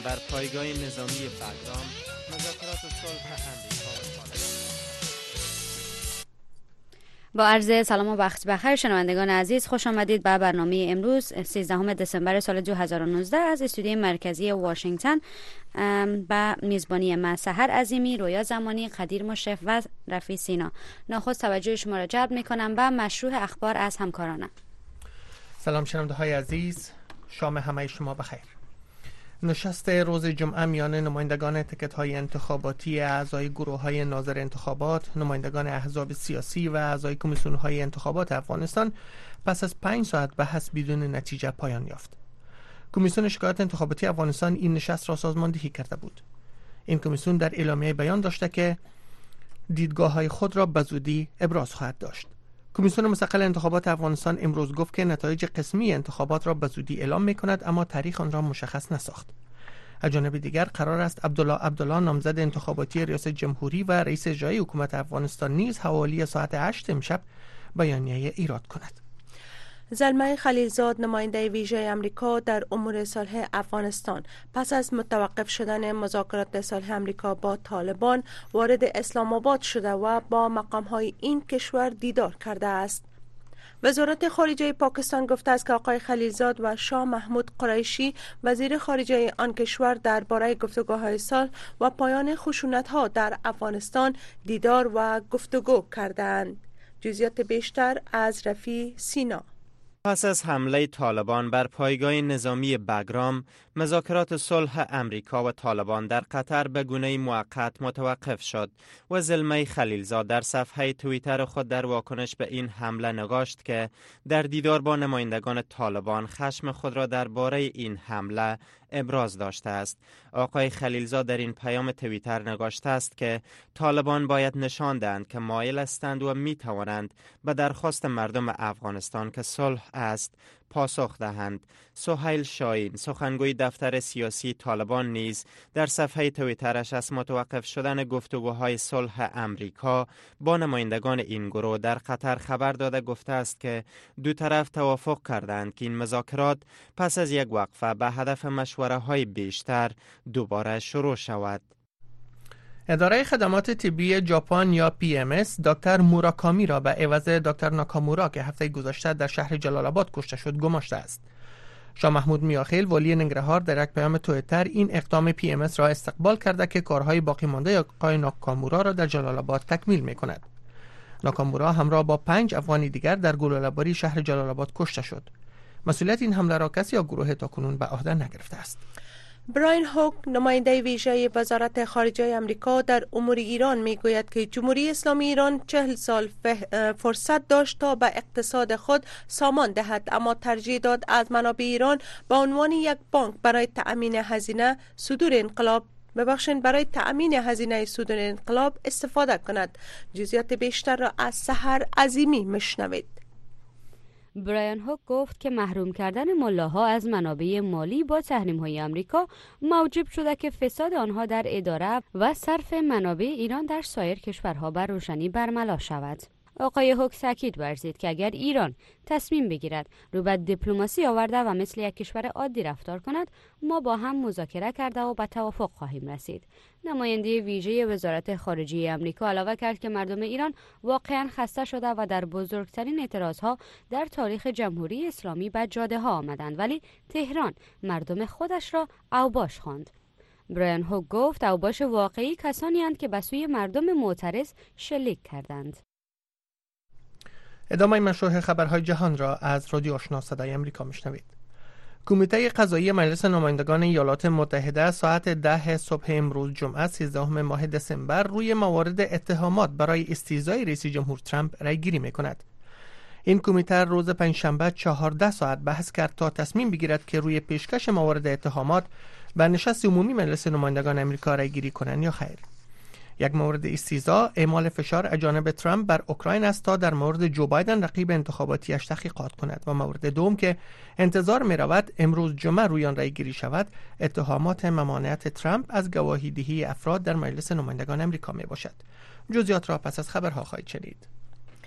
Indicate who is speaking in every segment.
Speaker 1: بر پایگاه نظامی بگرام، مذاکرات صلح امریکا و طالبان.
Speaker 2: با عرض سلام و وقت بخیر شنوندگان عزیز، خوش آمدید به برنامه امروز 13 دسامبر سال 2019 از استودیوی مرکزی واشنگتن با میزبانی من سحر عظیمی، رویا زمانی، قدیر مشرف و رفیع سینا. ناخست توجه شما را جلب می‌کنم به مشروع اخبار از همکارانم.
Speaker 3: سلام شنونده‌های عزیز، شام همه شما بخیر. نشست روز جمعه میان نمایندگان تکت‌های انتخاباتی اعضای گروه‌های ناظر انتخابات، نمایندگان احزاب سیاسی و اعضای کمیسیون‌های انتخابات افغانستان پس از 5 ساعت بحث بدون نتیجه پایان یافت. کمیسیون شکایات انتخاباتی افغانستان این نشست را سازماندهی کرده بود. این کمیسیون در اعلامیه بیان داشته که دیدگاه‌های خود را بزودی ابراز خواهد داشت. کمیسیون مستقل انتخابات افغانستان امروز گفت که نتایج قسمی انتخابات را بزودی اعلام می‌کند، اما تاریخ آن را مشخص نساخت. از جانب دیگر قرار است عبدالله نامزد انتخاباتی ریاست جمهوری و رئیس اجرایی حکومت افغانستان نیز حوالی ساعت 8 امشب بیانیه ایراد کند.
Speaker 4: زلمه خلیلزاد، نماینده ویژه امریکا در امور صلح افغانستان، پس از متوقف شدن مذاکرات صلح امریکا با طالبان وارد اسلام آباد شده و با مقام‌های این کشور دیدار کرده است. وزارت خارجه پاکستان گفته است که آقای خلیلزاد و شاه محمود قریشی وزیر خارجه آن کشور درباره گفتگوهای صلح و پایان خشونت‌ها در افغانستان دیدار و گفتگو کردند. جزئیات بیشتر از رفیع سینا.
Speaker 1: پس از حمله طالبان بر پایگاه نظامی بگرام، مذاکرات صلح امریکا و طالبان در قطر به گونه موقت متوقف شد و زلمه خلیلزاد در صفحه توییتر خود در واکنش به این حمله نگاشت که در دیدار با نمایندگان طالبان خشم خود را درباره این حمله ابراز داشته است. آقای خلیلزاد در این پیام توییتر نگاشته است که طالبان باید نشان دهند که مایل هستند و می توانند به درخواست مردم افغانستان که صلح است پاسخ دهند. سهیل شاهین، سخنگوی دفتر سیاسی طالبان، نیز در صفحه توییترش از متوقف شدن گفتگوهای صلح امریکا با نمایندگان این گروه در قطر خبر داده گفته است که دو طرف توافق کردند که این مذاکرات پس از یک وقفه به هدف مشوره‌های بیشتر دوباره شروع شود.
Speaker 3: اداره خدمات طبی ژاپن یا PMS دکتر موراکامی را به عوض دکتر ناکامورا که هفته گذشته در شهر جلال آباد کشته شد گماشته است. شاه محمود میاخیل والی ننگرهار در یک پیام توییتر این اقدام PMS را استقبال کرده که کارهای باقی مانده آقای ناکامورا را در جلال آباد تکمیل می‌کند. ناکامورا همراه با 5 افغانی دیگر در گلوله‌باری شهر جلال آباد کشته شد. مسئولیت این حمله را کسی یا گروه تاکنون به عهده نگرفته است.
Speaker 4: براین هوک، نماینده ویژه وزارت خارجه آمریکا در امور ایران، میگوید که جمهوری اسلامی ایران 40 سال فرصت داشت تا به اقتصاد خود سامان دهد، اما ترجیح داد از منابع ایران به عنوان یک بانک برای تأمین هزینه صدور انقلاب استفاده کند. جزئیات بیشتر را از سحر عظیمی مشنوید.
Speaker 2: برایان هوک گفت که محروم کردن ملاها از منابع مالی با تحریم‌های آمریکا موجب شده که فساد آنها در اداره و صرف منابع ایران در سایر کشورها بر روشنی برملا شود. آقای هوک تاکید ورزید که اگر ایران تصمیم بگیرد رو به دیپلماسی آورده و مثل یک کشور عادی رفتار کند، ما با هم مذاکره کرده و به توافق خواهیم رسید. نماینده ویژه وزارت خارجه آمریکا علاوه کرد که مردم ایران واقعا خسته شده و در بزرگترین اعتراضها در تاریخ جمهوری اسلامی به جاده ها آمدند، ولی تهران مردم خودش را اوباش خواند. برایان هوک گفت اوباش واقعی کسانی اند که به سوی مردم معترض شلیک کردند.
Speaker 3: ادامه مشروع خبرهای جهان را از رادیو آشنا صدای امریکا میشنوید. کمیته قضایی مجلس نمایندگان ایالات متحده ساعت 10 صبح امروز جمعه 13 ماه دسامبر روی موارد اتهامات برای استیزای رئیس جمهور ترامپ رای گیری میکند. این کمیته روز پنجشنبه 14 ساعت بحث کرد تا تصمیم بگیرد که روی پیشکش موارد اتهامات به نشست عمومی مجلس نمایندگان آمریکا رای گیری کنند یا خیر. یک مورد استیزا اعمال فشار از جانب ترامپ بر اوکراین است تا در مورد جو بایدن رقیب انتخاباتیش تحقیقات کند و مورد دوم که انتظار می رود امروز جمعه روی آن رای گیری شود اتهامات ممانعت ترامپ از گواهی دهی افراد در مجلس نمایندگان آمریکا می باشد. جزئیات را پس از خبرها خواهید شنید.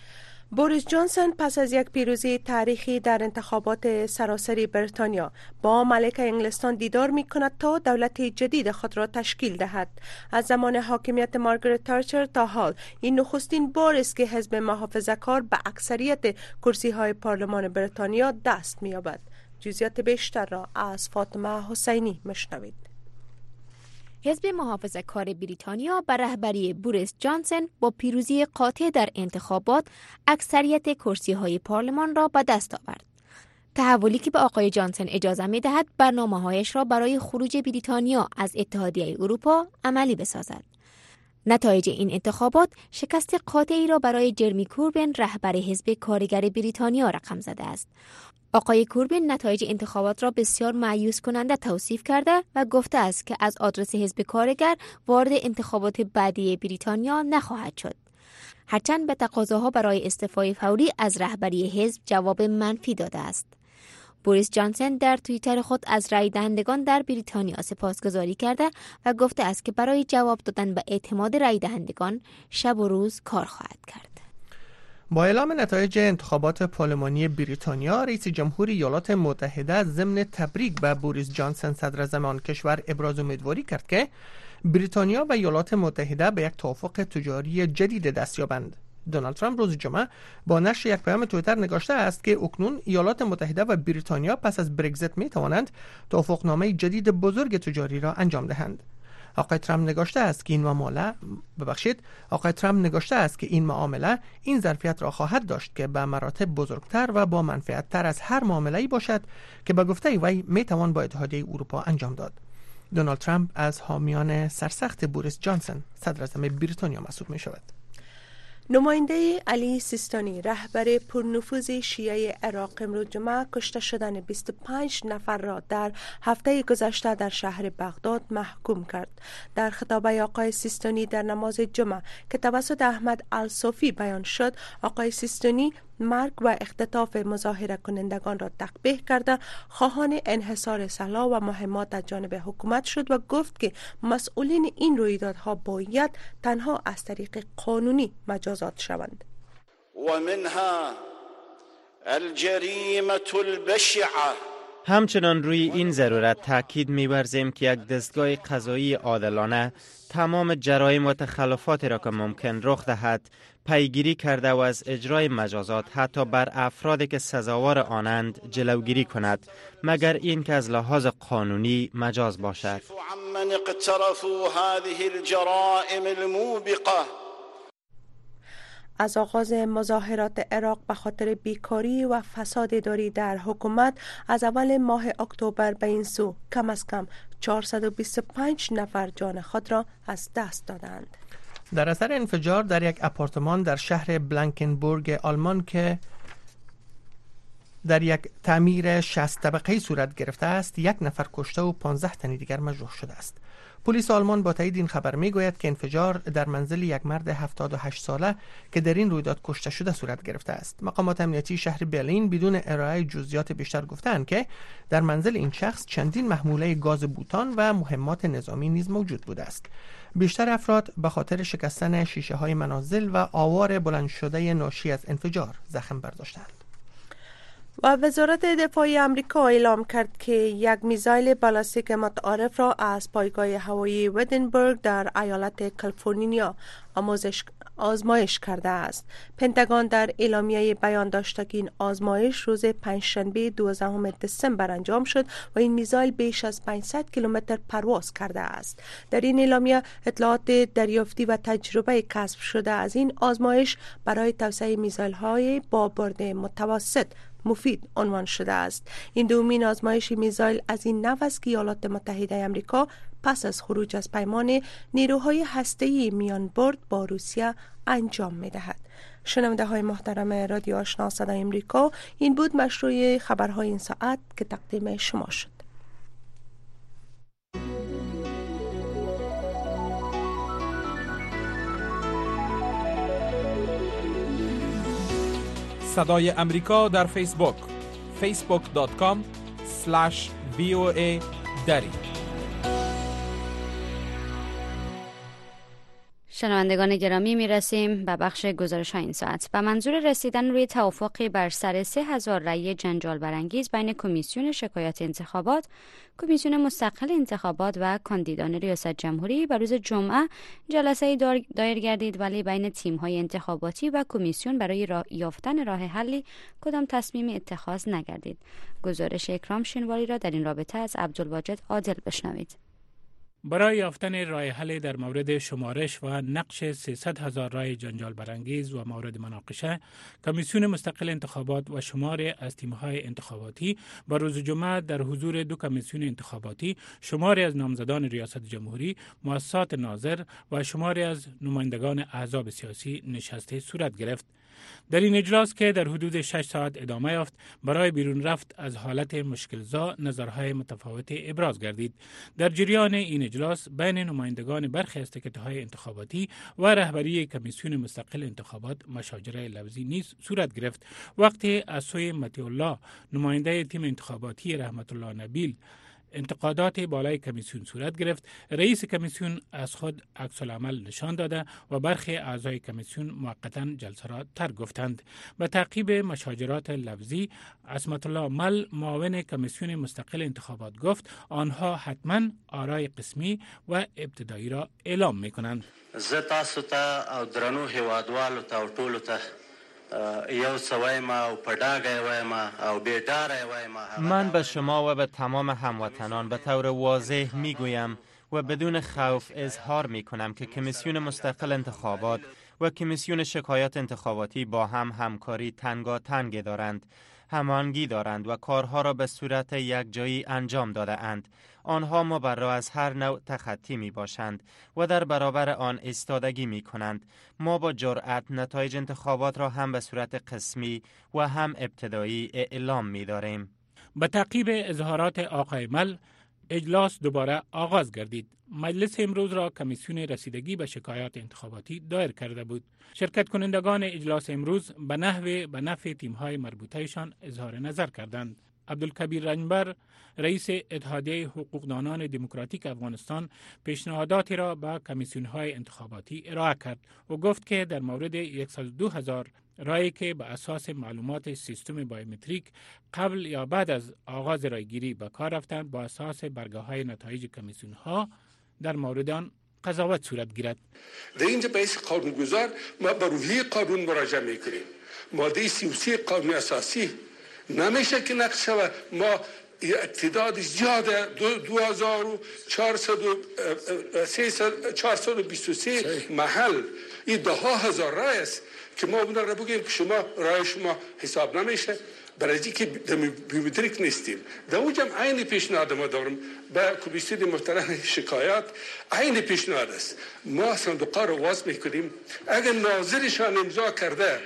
Speaker 4: بوریس جانسون پس از یک پیروزی تاریخی در انتخابات سراسری بریتانیا با ملکه انگلستان دیدار می کند تا دولت جدید خود را تشکیل دهد. از زمان حاکمیت مارگرت تاتچر تا حال این نخستین بار است که حزب محافظه‌کار به اکثریت کرسی های پارلمان بریتانیا دست می یابد. جزئیات بیشتر را از فاطمه حسینی مشنوید.
Speaker 5: حزب محافظه‌کار بریتانیا به رهبری بوریس جانسون با پیروزی قاطع در انتخابات اکثریت کرسی‌های پارلمان را به دست آورد. تحولی که به آقای جانسون اجازه می‌دهد برنامه‌هایش را برای خروج بریتانیا از اتحادیه اروپا عملی بسازد. نتایج این انتخابات شکست قاطعی را برای جرمی کوربین رهبر حزب کارگر بریتانیا رقم زده است. آقای کوربین نتایج انتخابات را بسیار مایوس کننده توصیف کرده و گفته است که از آدرس حزب کارگر وارد انتخابات بعدی بریتانیا نخواهد شد. هرچند به تقاضاها برای استعفای فوری از رهبری حزب جواب منفی داده است. بوریس جانسون در توییتر خود از رای دهندگان در بریتانیا سپاسگزاری کرده و گفته است که برای جواب دادن به اعتماد رای دهندگان شب و روز کار خواهد کرد.
Speaker 3: با اعلام نتایج انتخابات پارلمانی بریتانیا، رئیس جمهور ایالات متحده ضمن تبریک به بوریس جانسون صدراعظم آن کشور ابراز امیدواری کرد که بریتانیا و ایالات متحده به یک توافق تجاری جدید دست یابند. دونالد ترامپ روز جمعه با نشر یک پیام توییتر نگاشته است که اکنون ایالات متحده و بریتانیا پس از برگزیت می توانند توافقنامه جدید بزرگ تجاری را انجام دهند. آقای ترامپ نگاشته است که این معامله این ظرفیت را خواهد داشت که به مراتب بزرگتر و با منفعت تر از هر معامله‌ای باشد که به گفته وی می توان با اتحادیه اروپا انجام داد. دونالد ترامپ از حامیان سرسخت بوریس جانسون صدراعظم بریتانیا محسوب می شود.
Speaker 4: نماینده علی سیستانی رهبر پرنفوذ شیعه عراق امروز جمعه کشته شدن 25 نفر را در هفته گذشته در شهر بغداد محکوم کرد. در خطاب آقای سیستانی در نماز جمعه که توسط احمد الصوفی بیان شد، آقای سیستانی مرگ و اختطاف مظاهره کنندگان را تقبیح کرده خواهان انحصار سلاح و مهمات از جانب حکومت شد و گفت که مسئولین این رویدادها باید تنها از طریق قانونی مجازات شوند.
Speaker 6: و منها الجریمه البشعه.
Speaker 1: همچنان روی این ضرورت تاکید می‌ورزیم که یک دستگاه قضایی عادلانه تمام جرایم و تخلفات را که ممکن رخ دهد پیگیری کرده و از اجرای مجازات حتی بر افرادی که سزاوار آنند جلوگیری کند، مگر این که از لحاظ قانونی مجاز باشد.
Speaker 6: عمن اقترفوا هذه الجرائم الموبقه.
Speaker 4: از آغاز مظاهرات عراق به خاطر بیکاری و فساد اداری در حکومت از اول ماه اکتبر به این سو کم از کم 425 نفر جان خود را از دست دادند.
Speaker 3: در اثر انفجار در یک آپارتمان در شهر بلانکنبورگ آلمان که در یک تعمیر 60 طبقه‌ای صورت گرفته است، 1 نفر کشته و 15 تن دیگر مجروح شده است. پلیس آلمان با تایید این خبر میگوید که انفجار در منزل یک مرد 78 ساله که در این رویداد کشته شده صورت گرفته است. مقامات امنیتی شهر برلین بدون ارائه جزئیات بیشتر گفتند که در منزل این شخص چندین محموله گاز بوتان و مهمات نظامی نیز موجود بوده است. بیشتر افراد به خاطر شکستن شیشه های منازل و آوار بلند شده ناشی از انفجار زخم برداشتند.
Speaker 4: و وزارت دفاع آمریکا اعلام کرد که یک میزایل بالاستیک متعارف را از پایگاه هوایی ودنبرگ در ایالت کالیفرنیا آزمایش کرده است. پنتاگون در اعلامیه بیان داشته که این آزمایش روز پنجشنبه 12 دسامبر انجام شد و این میزایل بیش از 500 کیلومتر پرواز کرده است. در این اعلامیه اطلاعات دریافتی و تجربه کسب شده از این آزمایش برای توسعه میزایل های با برد متوسط مفید عنوان شده است. این دومین آزمایش میزایل از این نوع است که ایالات متحده آمریکا پس از خروج از پیمان نیروهای هسته‌ای میان برد با روسیه انجام می‌دهد. شنونده های محترم رادیو آشنا صدای آمریکا، این بود مشروع خبرهای این ساعت که تقدیم شما شد.
Speaker 7: صدای امریکا در فیسبوک facebook.com/VOA دری.
Speaker 2: شنوندگان گرامی، میرسیم به بخش گزارش های این ساعت. به منظور رسیدن روی توافقی بر سر 3000 رأی جنجال برانگیز بین کمیسیون شکایات انتخابات، کمیسیون مستقل انتخابات و کاندیدان ریاست جمهوری به روز جمعه جلسه دایر گردید، ولی بین تیم های انتخاباتی و کمیسیون برای یافتن راه حلی کدام تصمیم اتخاذ نگردید. گزارش اکرام شینواری را در این رابطه از عبدالواجد عادل بشنوید.
Speaker 8: برای یافتن راه حل در مورد شمارش و نقش 300,000 رای جنجال برانگیز و مورد مناقشه، کمیسیون مستقل انتخابات و شماری از تیم‌های انتخاباتی با روز جمعه در حضور دو کمیسیون انتخاباتی، شماری از نامزدان ریاست جمهوری، مؤسسات ناظر و شماری از نمایندگان احزاب سیاسی نشسته صورت گرفت. در این اجلاس که در حدود 6 ساعت ادامه یافت، برای بیرون رفت از حالت مشکل‌زا نظرهای متفاوت ابراز گردید. در جریان این اجلاس بین نمایندگان برخی از تکت‌های انتخاباتی و رهبری کمیسیون مستقل انتخابات مشاجره لفظی نیز صورت گرفت. وقتی از سوی مطیع الله، نماینده تیم انتخاباتی رحمت الله نبیل، انتقادات بالای کمیسیون صورت گرفت، رئیس کمیسیون از خود عکس العمل نشان داده و برخی اعضای کمیسیون موقتا جلسه را ترک گفتند. به تعقیب مشاجرات لفظی، عصمت الله مل، معاون کمیسیون مستقل انتخابات، گفت آنها حتما آرای قسمی و ابتدایی را اعلام می‌کنند.
Speaker 9: زه تاسو ته او درنو هیوادوالو ته او ټولو ته
Speaker 1: من به شما و به تمام هموطنان به طور واضح می گویم و بدون خوف اظهار می کنم که کمیسیون مستقل انتخابات و کمیسیون شکایات انتخاباتی با هم همکاری تنگاتنگ دارند، هماهنگی دارند و کارها را به صورت یکجایی انجام داده اند. آنها مبرا از هر نوع تخطی می باشند و در برابر آن ایستادگی می کنند. ما با جرأت نتایج انتخابات را هم به صورت قسمی و هم ابتدایی اعلام می داریم.
Speaker 8: به تعقیب اظهارات آقای مل، اجلاس دوباره آغاز گردید. مجلس امروز را کمیسیون رسیدگی به شکایات انتخاباتی دایر کرده بود. شرکت کنندگان اجلاس امروز به نفع تیم‌های مربوطه‌شان اظهار نظر کردند. عبدالکبیر رنجبر، رئیس اتحادیه حقوقدانان دموکراتیک افغانستان، پیشنهاداتی را به کمیسیون‌های انتخاباتی ارائه کرد و گفت که در مورد 102,000 رایی که به اساس معلومات سیستم بایومتریک قبل یا بعد از آغاز رایگیری به کار رفتند، با اساس برگه‌های نتایج کمیسیون‌ها در مورد آن قضاوت صورت گیرد.
Speaker 10: در اینجا به حیث قانونگذار ما به روحیه قانون مراجعه میکنیم. ماده 33 قانون اساسی نمیشه که نقض شود. ما تعداد زیاده 2423 محل، این 10,000 رای است که ما اون را بگیم که شما رای شما حساب نمیشه برای اینکه بیومتریک نیستیم. در اونجا عین پیشنهاد ما دارم به کمیسیون محترم شکایات، عین پیشنهاد است. ما صندوقا رو واز میکنیم. اگر ناظرشان امضا کرده،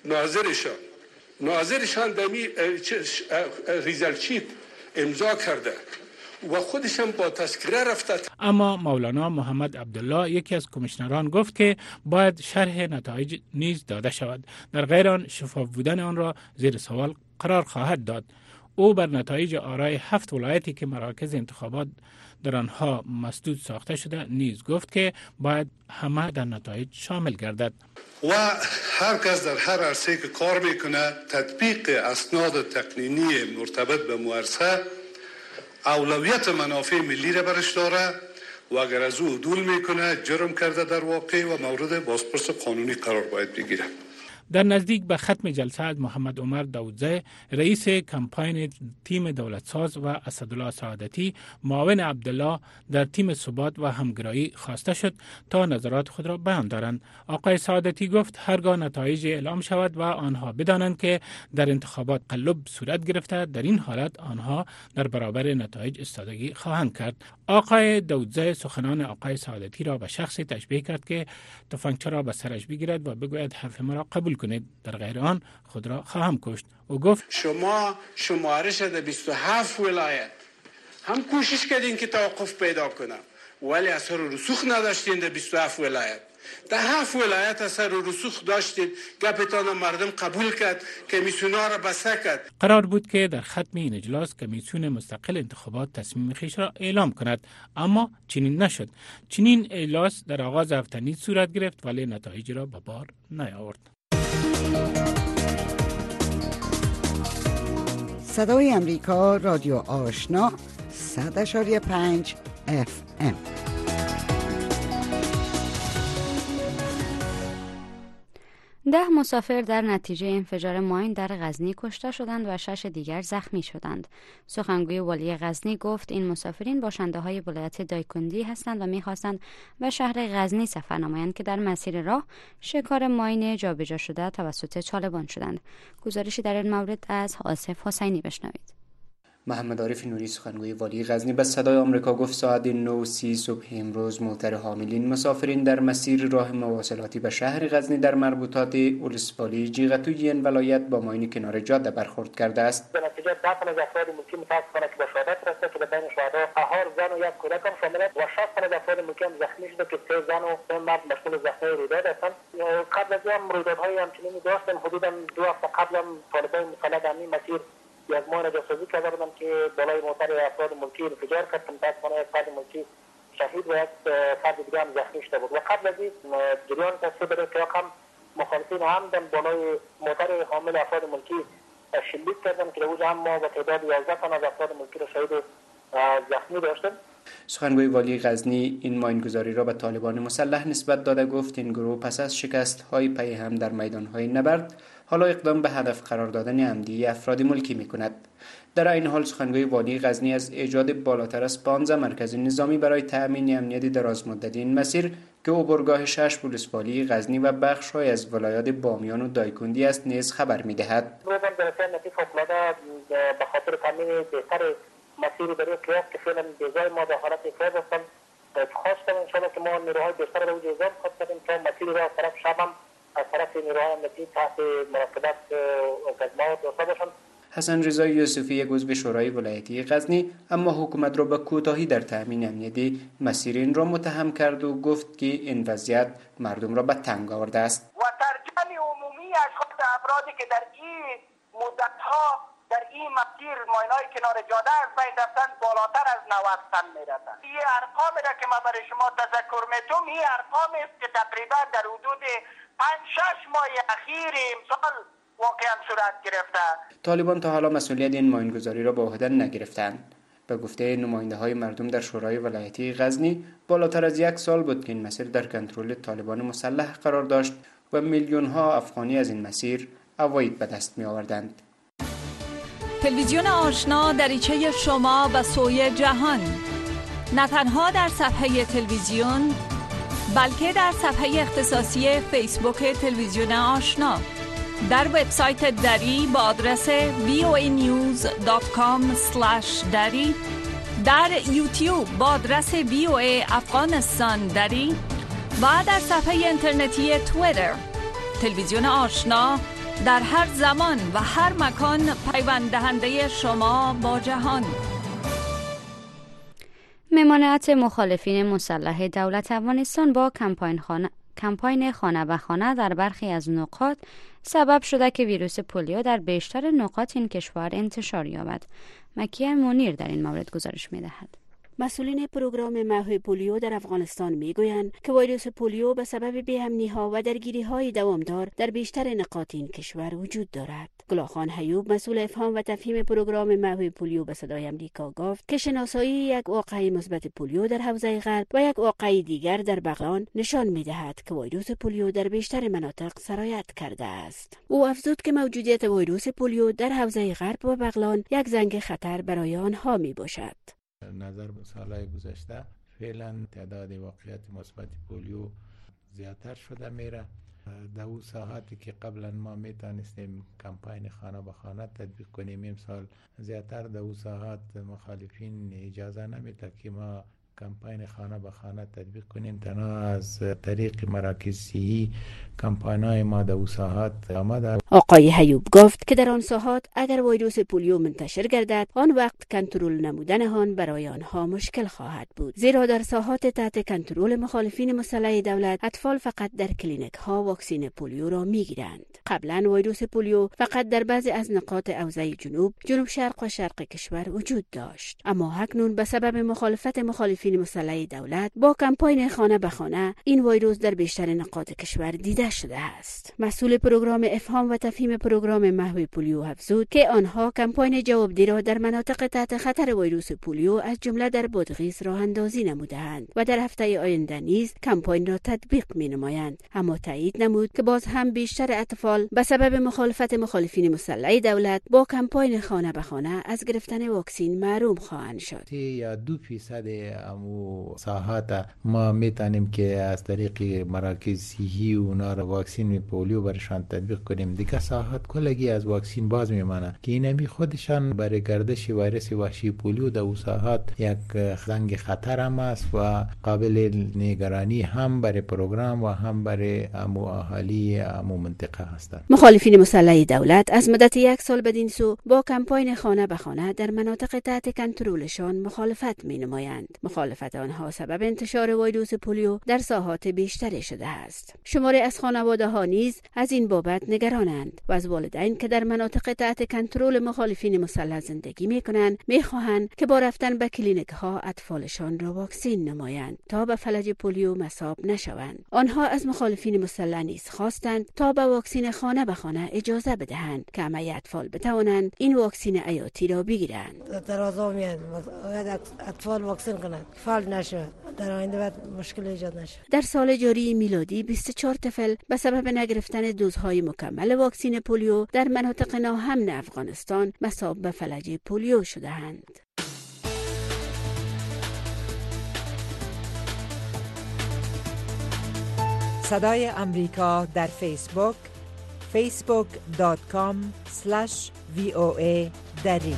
Speaker 10: ناظرشان دمی ریزالت شیت امضا کرده و خودشم با تذکره رفته.
Speaker 8: اما مولانا محمد عبدالله، یکی از کمیشنران، گفت که باید شرح نتایج نیز داده شود. در غیر آن شفاف بودن آن را زیر سوال قرار خواهد داد. او بر نتایج آرای 7 ولایتی که مراکز انتخابات در آنها مسدود ساخته شده نیز گفت که باید همه در نتایج شامل گردد.
Speaker 11: و هر کس در هر عرصه‌ای که کار میکنه تطبیق اسناد تقنینی مرتبط به مؤسسه اولویت منافع ملی را برش داره و اگر از او عدول میکنه جرم کرده در واقع و مورد بازپرس قانونی قرار باید بگیره.
Speaker 8: در نزدیک به ختم جلسه از محمد عمر داودزی، رئیس کمپاین تیم دولتساز، و اسدالله سعادتی، معاون عبدالله، در تیم ثبات و همگرایی خواسته شد تا نظرات خود را بیان دارند. آقای سعادتی گفت هرگاه نتایج اعلام شود و آنها بدانند که در انتخابات قلب صورت گرفته، در این حالت آنها در برابر نتایج ایستادگی خواهند کرد. آقای داودزی سخنان آقای سعادتی را به شخصی تشبیه کرد که تفنگچه را به سرش بگیرد و بگوید حرف مرا قبول کنید، در غیر آن خود را خواهم کشت. و گفت
Speaker 10: شما شمارش در 27 ولایت هم کوشش کردین که توقف پیدا کنم، ولی اثر و رسوخ نداشتین در 27 ولایت. در 7 ولایت اثر و رسوخ داشتید، گپتان مردم قبول کرد، کمیسیونا را بسته کرد.
Speaker 8: قرار بود که در ختم این اجلاس کمیسیون مستقل انتخابات تصمیم خویش را اعلام کند، اما چنین نشد. چنین اجلاس در آغاز هفته نیز صورت گرفت ولی نتایج را به بار نیاورد.
Speaker 12: صدای امریکا، رادیو آشنا، 100.5 FM.
Speaker 2: ده مسافر در نتیجه انفجار ماین در غزنی کشته شدند و 6 دیگر زخمی شدند. سخنگوی والی غزنی گفت این مسافرین باشنده های ولایت دایکندی هستند و می‌خواستند به شهر غزنی سفر نمایند که در مسیر راه شکار ماین جابجا شده توسط طالبان شدند. گزارشی در این مورد از آصف حسینی بشنوید.
Speaker 13: محمد عارف نوری سخنگوی والی غزنی به صدای آمریکا گفت ساعت 9:30 صبح امروز موتر حاملین مسافرین در مسیر راه مواصلاتی به شهر غزنی در مربوطات ولسوالی جیغتوی این ولایت با ماین کنار جاده برخورد کرده است.
Speaker 14: به نتیجه دفن از افراد ملکی متاسفانه که به شهادت رسیده که بین شهدا 4 زن و 1 کودک هم شامل است و 60 از افراد ملکی هم زخمی شده که 3 زن و 3 مرد مشمول زخمی رویداد هستند. قبل از این رویدادهای همچنینی داشتن. حدوداً 2 هفته قبل هم طالبان مسلح در این مسیر یک ماه جاسوسی کرده بودند که بالای موتر افراد ملکی انفجار کرد. متاسفانه یک فرد ملکی شهید و یک فرد دیگه هم زخمی شده بود و قبل از این جریان تصفیه بده که هم مخالفین عمدن بالای موتر حامل افراد ملکی شلیک کردن که روز هم ما به تعداد 11 تن از افراد ملکی را شهید زخمی داشتیم.
Speaker 13: سخنگوی والی غزنی این ماینگذاری را به طالبان مسلح نسبت داده گفت این گروه پس از شکست‌های پی هم در میدان‌های نبرد حالا اقدام به هدف قرار دادن عمدی افراد ملکی می‌کند. در این حال سخنگوی والی غزنی از ایجاد بالاتر از 15 مرکز نظامی برای تأمین امنیت درازمدتی این مسیر که عبورگاه 6 ولسوالی غزنی و بخش‌های از ولایات بامیان و دایکندی است نیز خبر می‌دهد.
Speaker 14: به خاطر تامین بهتر مسیری برای قیاس که فعلا جزای ما در حالت افراد هستن خواستم انشاءالله که ما نیروهای بیشتر رو جزا خواست کردیم تا مسیری را از طرف شب هم از طرف نیروهای امنیتی تحت مراقبت گزمات داشته باشند.
Speaker 13: حسن رضای یوسفی عضو شورای ولایتی غزنی اما حکومت را به کوتاهی در تامین امنیتی مسیرین را متهم کرد و گفت که این وضعیت مردم را به تنگ آورده است.
Speaker 15: و ترجمه عمومی اشخاص افرادی که در این مدت‌ها در این مسیر ماینای کنار جاده از بین رفتن بالاتر از 90 تن میرسند. این ارقامی را که ما برای شما تذکر میتونم این ارقامی است که تقریبا در حدود 5-6 ماه اخیر امسال واقعا صورت گرفته.
Speaker 13: طالبان تا حالا مسئولیت این ماینگذاری را به عهده نگرفتند. به گفته نماینده‌های مردم در شورای ولایتی غزنی بالاتر از 1 سال بود که این مسیر در کنترل طالبان مسلح قرار داشت و میلیون‌ها افغانی از این مسیر عواید به دست می‌آوردند.
Speaker 16: تلویزیون آشنا دریچه شما به سوی جهان، نه تنها در صفحه تلویزیون بلکه در صفحه اختصاصی فیسبوک تلویزیون آشنا، در وبسایت دری با آدرس voanews.com/dari، در یوتیوب با آدرس VOA افغانستان دری و در صفحه اینترنتی توییتر. تلویزیون آشنا در هر زمان و هر مکان پیوند دهنده شما با جهان.
Speaker 2: ممانعت مخالفین مسلح دولت افغانستان با کمپاین خانه به خانه در برخی از نقاط سبب شده که ویروس پولیو در بیشتر نقاط این کشور انتشار یابد. مکیه منیر در این مورد گزارش می‌دهد.
Speaker 17: مسئولین پروگرام محو پولیو در افغانستان میگویند که ویروس پولیو به سبب بی‌امنی‌ها و درگیری‌های دوامدار در بیشتر نقاط این کشور وجود دارد. گلاخان حیوب مسئول افهام و تفهیم پروگرام محو پولیو به صدای آمریکا گفت که شناسایی یک واقعه مثبت پولیو در حوزه غرب و یک واقعه دیگر در بغلان نشان می‌دهد که ویروس پولیو در بیشتر مناطق سرایت کرده است. او افزود که موجودیت ویروس پولیو در حوزه غرب و بغلان یک زنگ خطر برای آنها میباشد.
Speaker 18: نظر به سالهای گذشته فعلا تعداد واقعیت مثبت پولیو زیادتر شده میره. در اون ساعاتی که قبلا ما میتونستیم کمپاین خانه به خانه تطبیق کنیم، امسال زیادتر در اون ساعات مخالفین اجازه نمیده که ما کمپاین خانه به خانه تطبیق کنیم. تنها از طریق مراکز صحی کمپاین‌های ما در ساحات آمده.
Speaker 17: آقای حیوب گفت که در آن ساحات اگر ویروس پولیو منتشر گردد، آن وقت کنترل نمودن آن برای آنها مشکل خواهد بود، زیرا در ساحات تحت کنترل مخالفین مسلح دولت اطفال فقط در کلینیک ها واکسین پولیو را میگیرند. قبلا ویروس پولیو فقط در بعضی از نقاط اوضاع جنوب شرق و شرق کشور وجود داشت، اما اکنون به سبب مخالفت مخالفین مسلح دولت با کمپاین خانه به خانه این ویروس در بیشتر نقاط کشور دیده شده است. مسئول پروگرام افهام و تفهیم پروگرام محو پولیو افزود که آنها کمپاین جوابدهی را در مناطق تحت خطر ویروس پولیو از جمله در بادغیس راه اندازی نموده‌اند و در هفته آینده نیز کمپاین را تطبیق می‌نمایند، اما تایید نمود که باز هم بیشتر اطفال به سبب مخالفت مخالفین مسلح دولت با کمپاین خانه به خانه از گرفتن واکسین محروم خواهند شد.
Speaker 18: یا 2% امو ساحات ما میتونیم که از طریق مراکز صحی و اونا را واکسین پولیو برشان تطبیق کنیم. دیگه ساحات کلگی از واکسین باز میمانه که اینمی خودشان برای گردش ویروس وحشی پولیو در او ساحات یک زنگ خطر هم است و قابل نگرانی هم برای پروگرام و هم برای امو اهالی امو منطقه هستند.
Speaker 17: مخالفین مسلح دولت از مدت 1 سال بدین سو با کمپاین خانه به خانه در مناطق تحت کنترلشان مخالفت می‌نمایند. مخالفت آنها سبب انتشار ویروس پولیو در ساحات بیشتری شده است. شماری از خانواده‌ها نیز از این بابت نگرانند و از والدین که در مناطق تحت کنترل مخالفین مسلح زندگی می‌کنند می‌خواهند که با رفتن به کلینیک‌ها اطفالشان را واکسین نمایند تا به فلج پولیو مصاب نشوند. آنها از مخالفین مسلح نیز خواستند تا به واکسین خانه به خانه اجازه بدهند که همه اطفال بتوانند این واکسین حیاتی را بگیرند.
Speaker 19: در آزاد میاد اطفال واکسن کنند فعال نشه، در آینده بعد مشکل ایجاد نشه.
Speaker 17: در سال جاری میلادی 24 طفل به سبب نگرفتن دوزهای مکمل واکسین پولیو در مناطق ناامن افغانستان مصاب به فلج پولیو شده‌اند.
Speaker 20: صدای امریکا در فیسبوک facebook.com/VOA دری.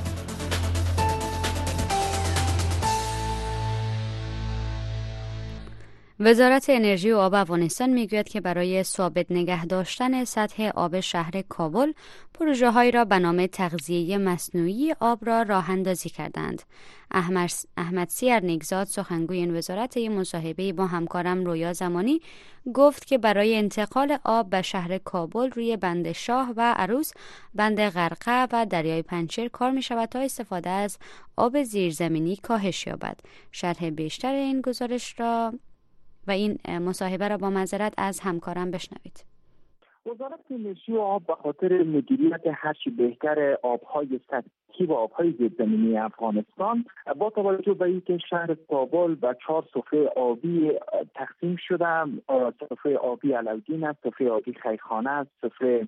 Speaker 2: وزارت انرژی و آب افغانستان میگوید که برای ثابت نگه داشتن سطح آب شهر کابل پروژه‌هایی را به نام تغذیه مصنوعی آب را راه اندازی کردند. احمد سیر نیگزاد سخنگوی این وزارت این مصاحبه با همکارم رویا زمانی گفت که برای انتقال آب به شهر کابل روی بند شاه و عروس، بند غرقه و دریای پنجشیر کار می شود تا استفاده از آب زیرزمینی کاهش یابد. شرح بیشتر این گزارش را و این مصاحبه را با معذرت از همکارم بشنوید.
Speaker 21: وزارت انرژی و آب به خاطر مدیریت هرچی بهتر آبهای سطحی و آبهای زیرزمینی افغانستان با توجه به اینکه شهر کابل به 4 صفحه آبی تقسیم شده، صفحه آبی علاودین است، صفحه آبی خیرخانه است، صفحه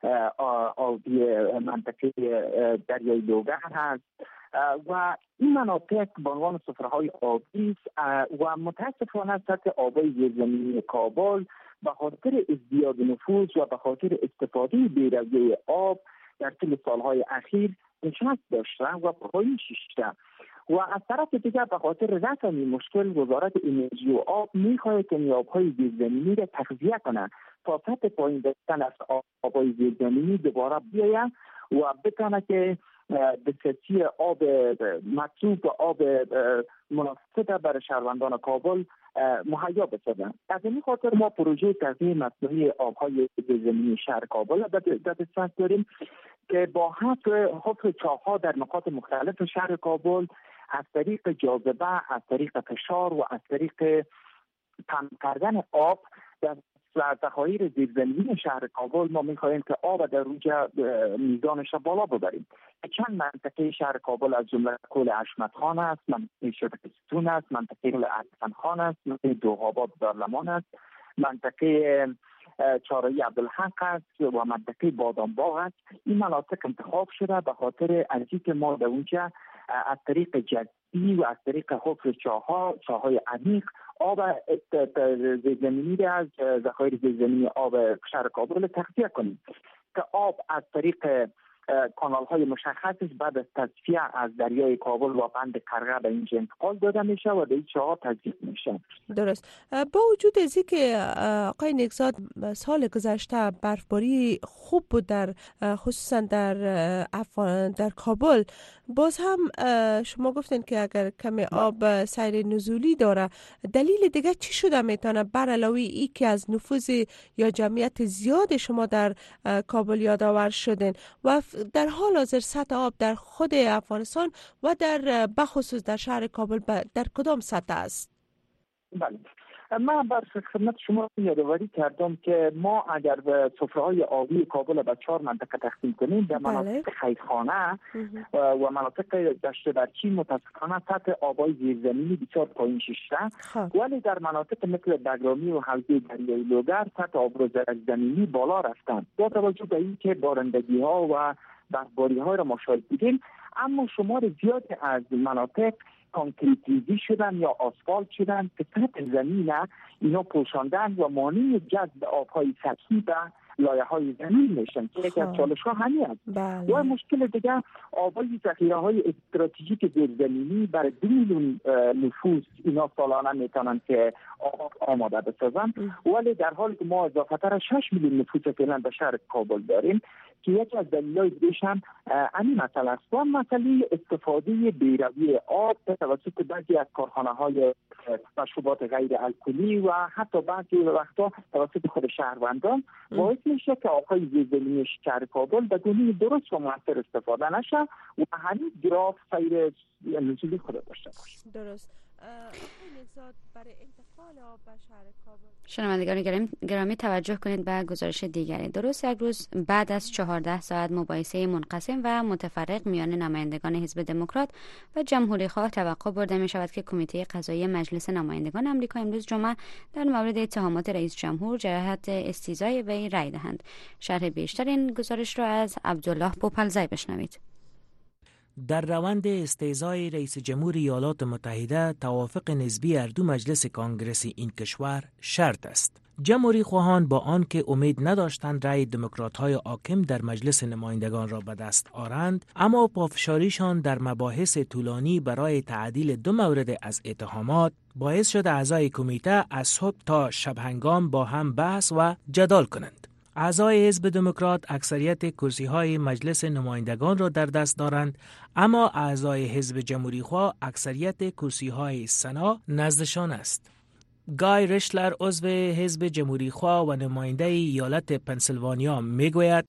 Speaker 21: آبی منطقه دریای لوگر هست و این مناطق به عنوان صفره‌های آبی و متاسفانه سطح آبای زیرزمینی کابل به خاطر ازدیاد نفوذ و به خاطر استفاده بی‌رویه آب در طول سالهای اخیر نشست داشته و پایین شیشته و از طرف دیگر به خاطر رفع این مشکل وزارت انرژی و آب می‌خواهد که آبهای زیرزمینی را تغذیه کنه تا سطح پایین داشتن از آبهای زیرزمینی دوباره بیاید و بتونه که دسترسی آب مطلوب و آب مناسب برای شهروندان کابل مهیا بسازند. از این خاطر ما پروژه تغذیه مصنوعی آبهای زیرزمینی شهر کابل در دسترس داریم که با حفر چاه‌ها در نقاط مختلف شهر کابل از طریق جاذبه، از طریق فشار و از طریق پمپ کردن آب در ذخایر زیرزمینی شهر کابل ما می‌خواهیم که آب در روجه میزانش را بالا ببریم. چند منطقه شهر کابل از جمله کل حشمت خان است، منطقه شبکستون است، منطقه احسن خان است، منطقه دوغاباد دارلمان است، منطقه چارایی عبدالحق است و منطقه بادامباغ است. این مناطق انتخاب شده به خاطر از اینکه ما در اونجا از طریق جذبی و از طریق حفر چاه‌های عمیق آب زیرزمینی را از ذخایر زیرزمینی آب شهر کابل تغذیه کنیم که آب از طریق کانال های مشخصش بعد از تصفیه از دریای کابل و بند قرغه به اینجا انتقال داده میشه و به این چاها تزریق میشه.
Speaker 4: درست. با وجود از اینکه آقای نیکزاد سال گذشته برفباری خوب بود در خصوصا در کابل، باز هم شما گفتین که اگر کمی آب سیر نزولی داره، دلیل دیگه چی شده میتونه بر علاوه ای که از نفوذ یا جمعیت زیاد شما در کابل یادآور شدین و در حال حاضر سطح آب در خود افغانستان و در بخصوص در شهر کابل در کدام سطح است؟
Speaker 21: بله، من بر خدمت شما یادآوری کردم که ما اگر به سفره‌های آبی کابل به 4 منطقه تقسیم کنیم، به مناطق خیرخانه و مناطق دشت برچی متاسفانه سطح آبای زیرزمینی بسیار پایین شده، ولی در مناطق مثل بگرامی و حوزه دریای لوگر سطح آبراز زمینی بالا رفتند با توجه به اینکه بارندگی‌ها و برفباری‌ها را ما شاهد بودیم. اما شمار زیادی از مناطق کانکریتیزی شدن یا آسفالت شدن که سطح زمین اینا پوشاندن و مانع جذب آبهای سطحی به لایه‌های زمین میشن که یکی از چالش‌ها همین است. و مشکل دیگه آبای ذخیره‌های استراتژیک زیرزمینی برای 2 میلیون نفوس اینا سالانه میتونن که آب آماده بسازن، ولی در حالی که ما اضافه‌تر 6 میلیون نفوس فعلا به شهر کابل داریم که یکی از دلایل دیگه‌ش هم همین مسئله است. و مسئله استفاده بی‌رویه آب توسط بعضی از کارخانه‌های مشروبات غیر الکلی و حتی بعضی وقتا توسط خود شهروندان باعث میشه که آب‌های زیرزمینی شهر کابل به گونه درست و مؤثر استفاده نشه و همین گراف سیر نزولی خود داشته باشه.
Speaker 4: درست. برای انتقال آب به شهر کابل
Speaker 2: شنوندگان گرامی توجه کنید به گزارش دیگری. درست یک روز بعد از 14 ساعت مباحثه منقسم و متفرق میان نمایندگان حزب دموکرات و جمهوری خواه توقع برده می شود که کمیته قضایی مجلس نمایندگان آمریکا امروز جمعه در مورد اتهامات رئیس جمهور جهت استیضای وی رأی دهند. شرح بیشتر این گزارش را از عبدالله بوپلزی بشنوید.
Speaker 5: در روند استیضای رئیس جمهور ایالات متحده توافق نسبی هر دو مجلس کانگرس این کشور شرط است. جمهوری خواهان با آنکه امید نداشتند رأی دموکرات‌های حاکم در مجلس نمایندگان را به دست آورند، اما پافشاریشان در مباحث طولانی برای تعدیل 2 مورد از اتهامات باعث شد اعضای کمیته از صبح تا شب هنگام با هم بحث و جدال کنند. اعضای حزب دموکرات اکثریت کرسی‌های مجلس نمایندگان را در دست دارند، اما اعضای حزب جمهوری خواه اکثریت کرسی‌های سنا نزدشان است. گای رشلر عضو حزب جمهوری خواه و نماینده ایالت پنسیلوانیا میگوید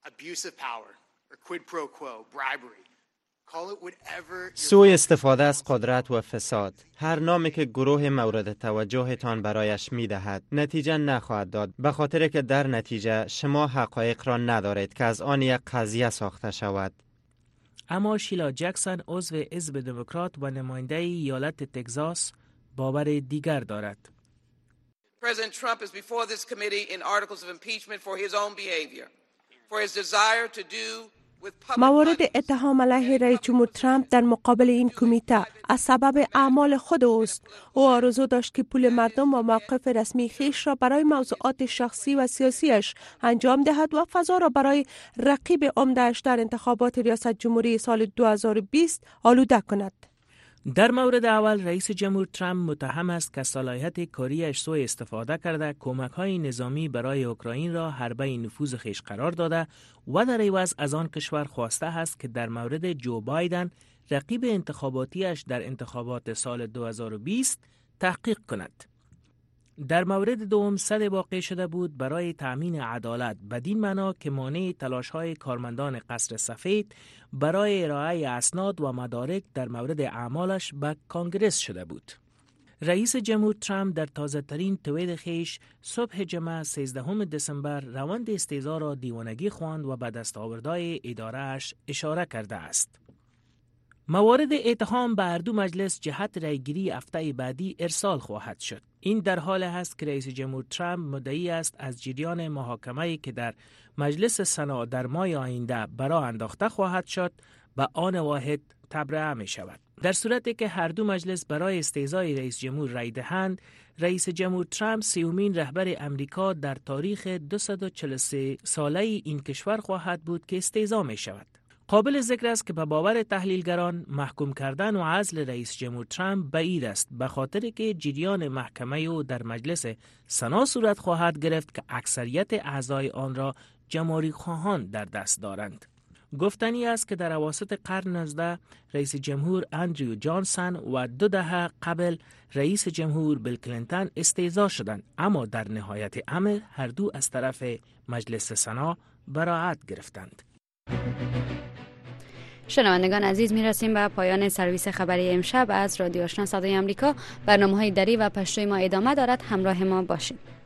Speaker 1: سوء استفاده از قدرت و فساد، هر نامی که گروه مورد توجهتان برایش می‌دهد نتیجه نخواهد داد، به خاطر که در نتیجه شما حقایق را ندارید که از آن یک قضیه ساخته شود.
Speaker 5: اما شیلا جکسون عضو حزب دموکرات و نماینده ایالت تگزاس باور دیگر دارد.
Speaker 22: President Trump is before this committee in articles of impeachment for his own behavior, for his desire to do
Speaker 4: موارد اتهام علیه رئیس جمهور ترامپ در مقابل این کمیته از سبب اعمال خود اوست. او آرزو داشت که پول مردم و موقف رسمی خیش را برای موضوعات شخصی و سیاسیش انجام دهد و فضا را برای رقیب عمده‌اش در انتخابات ریاست جمهوری سال 2020 آلوده کند.
Speaker 5: در مورد اول رئیس جمهور ترامپ متهم است که صلاحیت کاریش سوء استفاده کرده کمک‌های نظامی برای اوکراین را حربه نفوذ خویش قرار داده و در عوض از آن کشور خواسته است که در مورد جو بایدن رقیب انتخاباتیش در انتخابات سال 2020 تحقیق کند. در مورد دوم صد واقع شده بود برای تأمین عدالت، بدین معنا که مانع تلاش‌های کارمندان قصر سفید برای ارائه اسناد و مدارک در مورد اعمالش به کانگرس شده بود. رئیس جمهور ترامپ در تازه‌ترین توییت خیش صبح جمعه 13 دسامبر روند استیضا را دیوانگی خواند و به دستاوردهای اداره‌اش اشاره کرده است. موارد اتهام به هر دو مجلس جهت رأیگیری هفته بعدی ارسال خواهد شد. این در حال است که رئیس جمهور ترامپ مدعی است از جریان محاکمه‌ای که در مجلس سنا در ماه آینده برآ انداخته خواهد شد به آن واحد تبرئه می شود. در صورتی که هر دو مجلس برای استیضای رئیس جمهور رأی دهند، رئیس جمهور ترامپ 30مین رهبر امریکا در تاریخ 243 ساله این کشور خواهد بود که استیضا می شود. قابل ذکر است که به باور تحلیلگران محکوم کردن و عزل رئیس جمهور ترامپ بعید است، به خاطر که جریان محکمه او در مجلس سنا صورت خواهد گرفت که اکثریت اعضای آن را جمهوری خواهان در دست دارند. گفتنی است که در اواسط قرن 19 رئیس جمهور اندریو جانسون و 2 دهه قبل رئیس جمهور بیل کلینتون استیضاح شدند، اما در نهایت امر هر دو از طرف مجلس سنا براءت گرفتند.
Speaker 2: شنوندگان عزیز، میرسیم به پایان سرویس خبری امشب از رادیو آشنا صدای آمریکا. برنامه‌های دری و پشتوی ما ادامه دارد، همراه ما باشید.